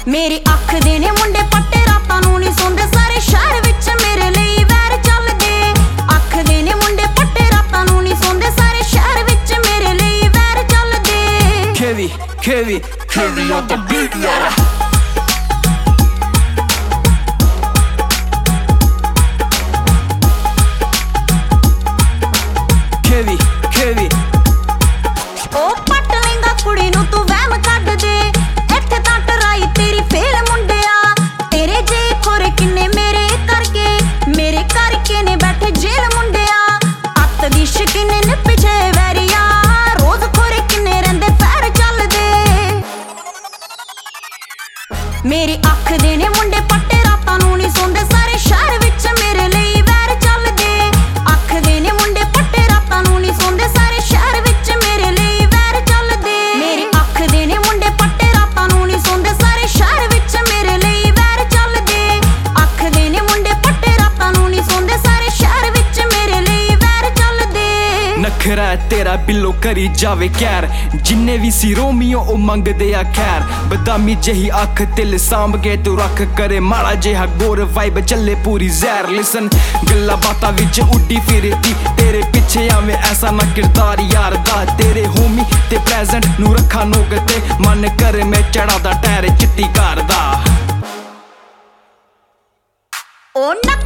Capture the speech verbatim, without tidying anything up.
मेरी अख दे ने मुंडे पट्टे रातां नूं नहीं सोंदे सारे शहर विच मेरे लिए वैर चलदे अख दे ने मुंडे पट्टे रातां नूं नहीं सोंदे सारे शहर विच मेरे लिए वैर चलदे Heavy, heavy, heavy on the beat, yeah. Heavy, heavy. ओ पट लेंगा कुड़ी नूं तू वहम कढ दे इत्थे तां टराई तेरी फेल मुंडिया तेरे जे खोरे किन्ने मेरे करके मेरे करके ने बैठे जेल मुंडिया अत दी शकीने ने पिछे वैरिया रोज खोरे किन्ने रहिंदे पैर चलदे मेरी अख दे ने मुंडे पट्टे रातां नूं नहीं सोंदे सारे शहर विच मेरे लिए वैर चलदे अख दे ने मुंडे पट्टे रातां नूं नहीं सोंदे सारे शहर विच मेरे लिए वैर चलदे मेरी अख दे ने मुंडे पट्टे रातां नूं नहीं सोंदे सारे शहर विच मेरे लिए वैर चलदे अख दे ने मुंडे पट्टे रातां नूं नहीं सोंदे सारे शहर विच मेरे लिए वैर चलदे नखरा तेरा बिल्लो करी जावे कैर जिन्ने भी सी रोमियो ओ मंगदे आ खैर बदामी जही अख तिल सांभ के तू रख करे माड़ा जेहा गोर वाइब चले पूरी जहर लिसन गल्ला बाता विच उड्डी फिरदी तेरे पिछे आवे ऐसा ना किरदार यार दा तेरे होमी ते प्रेजेंट नू रखा नोक ते मन करे मैं चढ़ा दा टैर चिट्टी कार दा ओ